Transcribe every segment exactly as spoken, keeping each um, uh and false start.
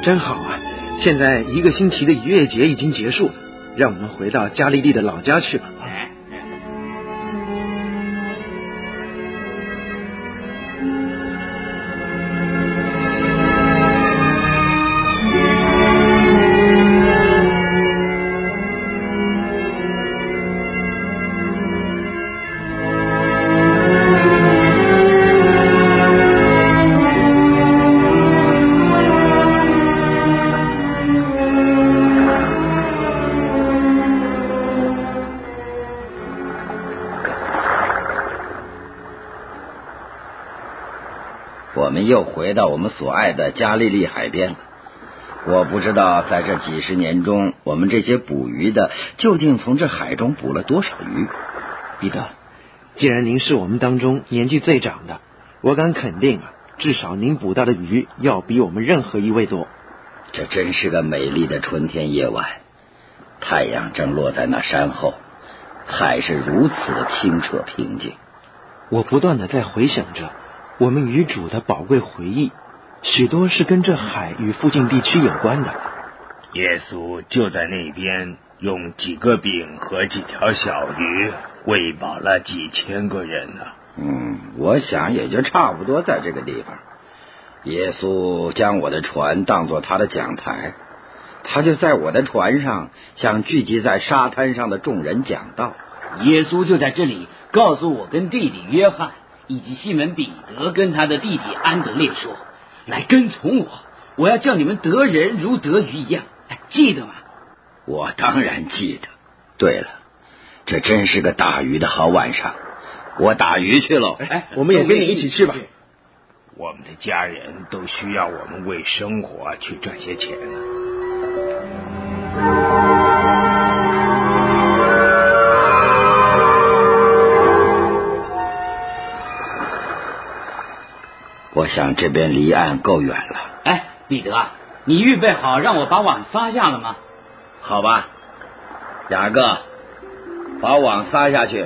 真好啊！现在一个星期的逾越节已经结束，让我们回到加利利的老家去吧。 我们又回到我们所爱的加利利海边了。我不知道在这几十年中，我们这些捕鱼的究竟从这海中捕了多少鱼。 彼得，既然您是我们当中年纪最长的，我敢肯定啊，至少您捕到的鱼要比我们任何一位多。 这真是个美丽的春天夜晚，太阳正落在那山后，海是如此的清澈平静。 我不断的在回想着我们与主的宝贵回忆，许多是跟这海与附近地区有关的。 耶稣就在那边用几个饼和几条小鱼喂饱了几千个人呢。 嗯，我想也就差不多在这个地方。耶稣将我的船当作他的讲台，他就在我的船上向聚集在沙滩上的众人讲道。 耶稣就在这里告诉我跟弟弟约翰以及西门彼得跟他的弟弟安德烈说，来跟从我，我要叫你们得人如得鱼一样。哎，记得吗？ 我当然记得。对了，这真是个打鱼的好晚上，我打鱼去喽。 哎，我们也跟你一起去吧。 我们的家人都需要我们为生活去赚些钱呢。 我想这边离岸够远了。 哎，彼得，你预备好让我把网撒下了吗？ 好吧，雅各，把网撒下去。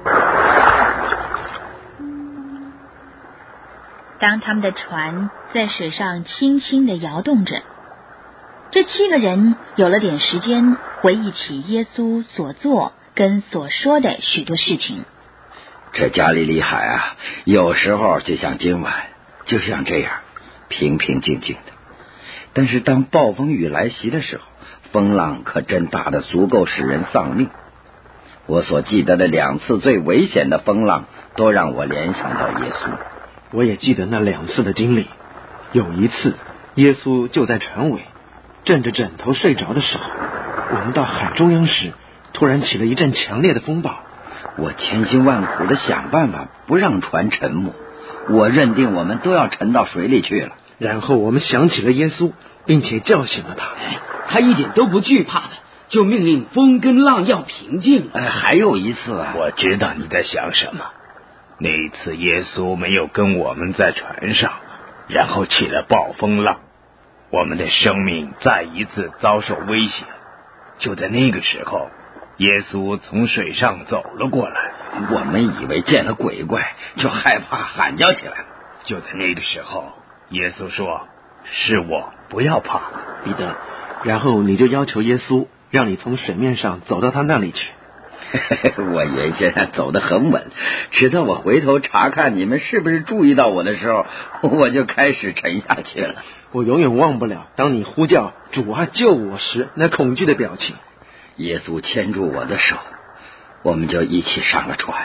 当他们的船在水上轻轻地摇动着，这七个人有了点时间回忆起耶稣所做跟所说的许多事情。 这加利利海啊，有时候就像今晚，就像这样平平静静的。但是当暴风雨来袭的时候，风浪可真大得足够使人丧命。我所记得的两次最危险的风浪，都让我联想到耶稣。 我也记得那两次的经历。有一次，耶稣就在船尾枕着枕头睡着的时候，我们到海中央时，突然起了一阵强烈的风暴。 我千辛万苦的想办法不让船沉没，我认定我们都要沉到水里去了。 然后我们想起了耶稣，并且叫醒了他。 他一点都不惧怕的，就命令风跟浪要平静。 哎，还有一次啊， 我知道你在想什么。那一次耶稣没有跟我们在船上，然后起了暴风浪，我们的生命再一次遭受威胁。就在那个时候，耶稣从水上走了过来， 我们以为见了鬼怪，就害怕喊叫起来了。 就在那个时候，耶稣说，是我，不要怕。 彼得，然后你就要求耶稣让你从水面上走到他那里去。 我原先走得很稳，直到我回头查看你们是不是注意到我的时候，我就开始沉下去了。 我永远忘不了当你呼叫主啊救我时那恐惧的表情。 耶稣牵住我的手，我们就一起上了船。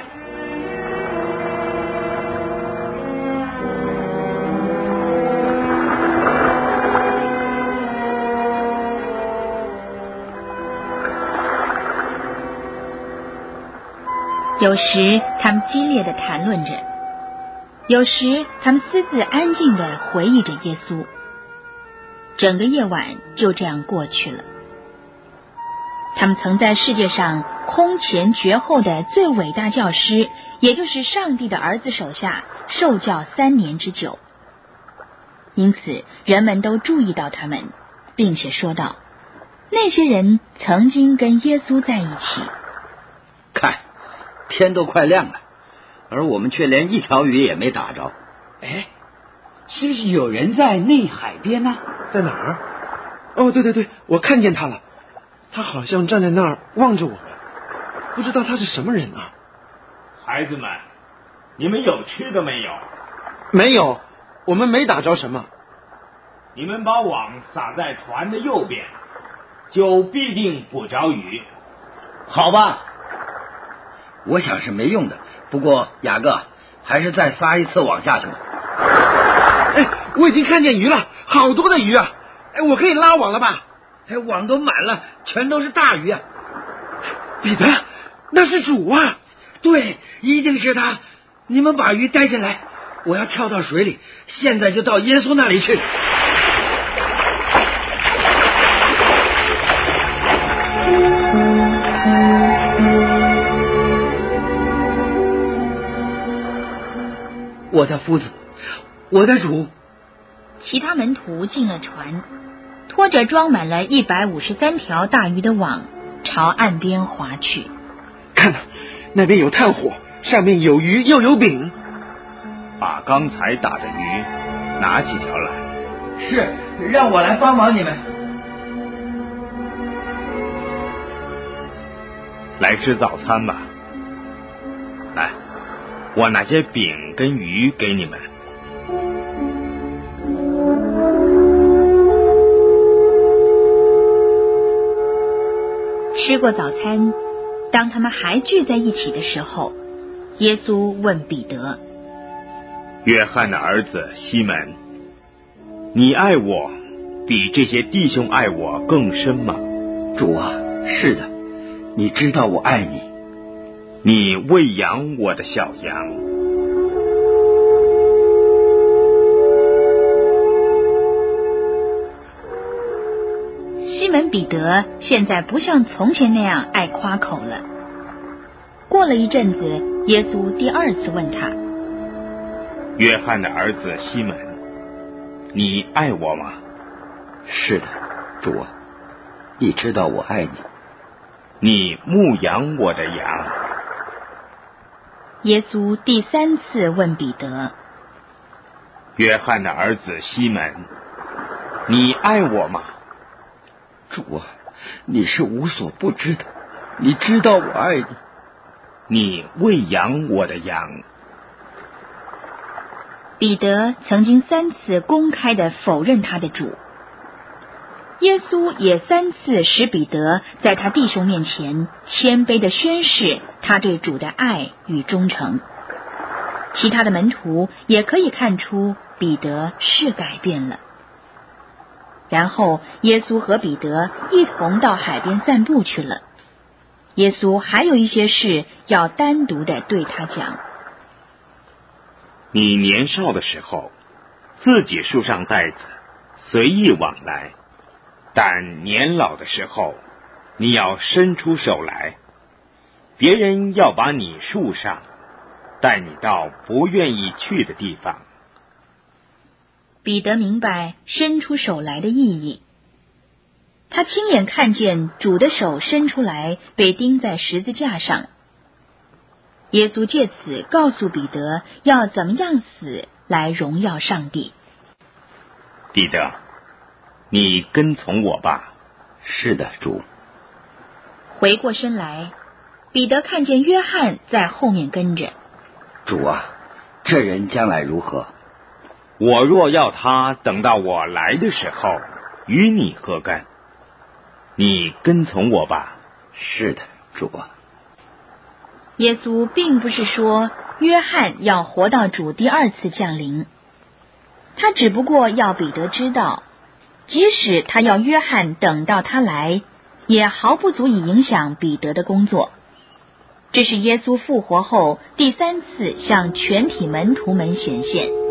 有时他们激烈的谈论着，有时他们私自安静的回忆着耶稣。整个夜晚就这样过去了。他们曾在世界上空前绝后的最伟大教师，也就是上帝的儿子手下受教三年之久，因此人们都注意到他们，并且说道，那些人曾经跟耶稣在一起。 看，天都快亮了，而我们却连一条鱼也没打着。 哎，是不是有人在内海边呢？ 在哪儿？ 哦，对对对，我看见他了，他好像站在那儿望着我们，不知道他是什么人啊。 孩子们，你们有吃的没有？ 没有，我们没打着什么。 你们把网撒在船的右边，就必定捕着鱼。 好吧， 我想是没用的，不过雅各还是再撒一次网下去吧。 哎，我已经看见鱼了，好多的鱼啊！哎，我可以拉网了吧？ 哎，网都满了，全都是大鱼啊！ 彼得，那是主啊！ 对，一定是他。你们把鱼带进来，我要跳到水里，现在就到耶稣那里去。我的夫子，我的主。 其他门徒进了船，拖着装满了一百五十三条大鱼的网，朝岸边划去。 看呐，那边有炭火，上面有鱼又有饼。 把刚才打的鱼拿几条来。 是，让我来帮忙你们。 来吃早餐吧。来，我拿些饼跟鱼给你们。 吃过早餐，当他们还聚在一起的时候，耶稣问彼得： 约翰的儿子西门，你爱我比这些弟兄爱我更深吗？ 主啊，是的，你知道我爱你。 你喂养我的小羊。 西门彼得现在不像从前那样爱夸口了。过了一阵子，耶稣第二次问他： 约翰的儿子西门，你爱我吗？ 是的，主啊，你知道我爱你。 你牧养我的羊。 耶稣第三次问彼得： 约翰的儿子西门，你爱我吗？ 主啊，你是无所不知的，你知道我爱你。 你喂养我的羊。 彼得曾经三次公开的否认他的主，耶稣也三次使彼得在他弟兄面前谦卑的宣示他对主的爱与忠诚。其他的门徒也可以看出彼得是改变了。然后耶稣和彼得一同到海边散步去了。耶稣还有一些事要单独的对他讲。 你年少的时候，自己束上带子，随意往来；但年老的时候，你要伸出手来，别人要把你束上，带你到不愿意去的地方。 彼得明白伸出手来的意义，他亲眼看见主的手伸出来，被钉在十字架上。耶稣借此告诉彼得要怎么样死来荣耀上帝。 彼得，你跟从我吧。 是的，主。 回过身来，彼得看见约翰在后面跟着。 主啊，这人将来如何？ 我若要他等到我来的时候，与你何干？你跟从我吧。 是的，主啊。 耶稣并不是说约翰要活到主第二次降临，他只不过要彼得知道，即使他要约翰等到他来，也毫不足以影响彼得的工作。这是耶稣复活后第三次向全体门徒们显现。